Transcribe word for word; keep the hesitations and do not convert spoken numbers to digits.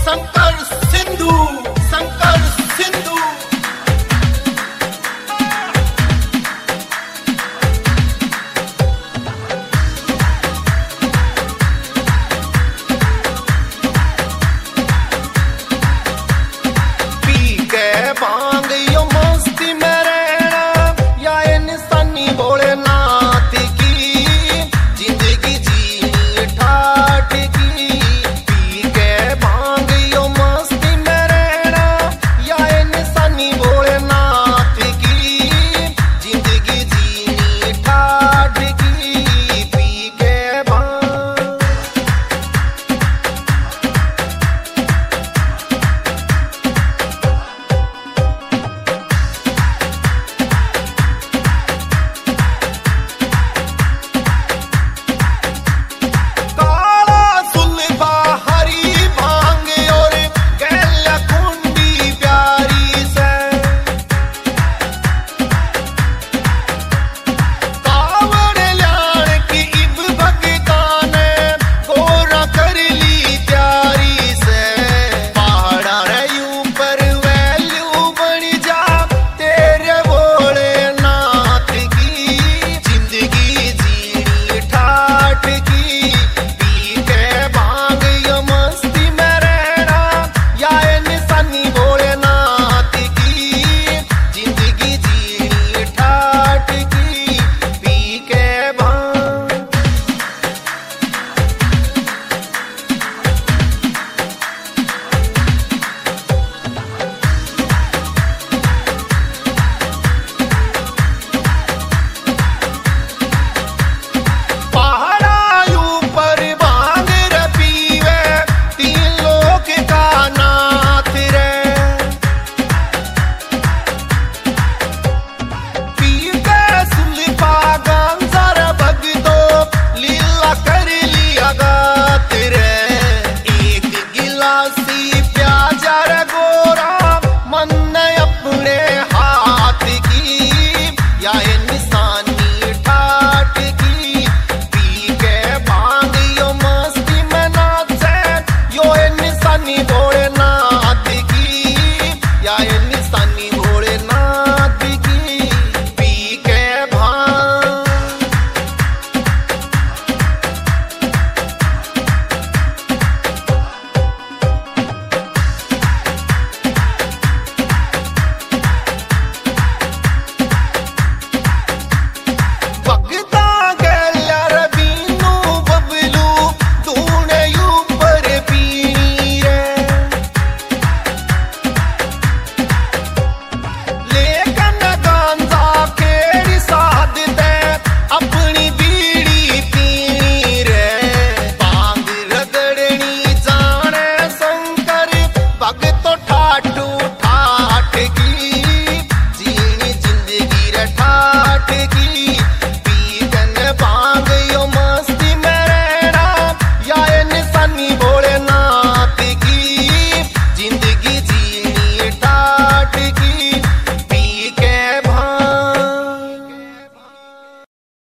शंकर सिंधु शंकर सिंधु पी के भांग यो मस्ती में रहना या इंसानी भोलेनाथ की जिंदगी जी ठाठ की। पी के भांग यो मस्ती में रहना या इंसानी भोलेनाथ की जिंदगी जी ठाठ की। पी के भांग भगत ठाठू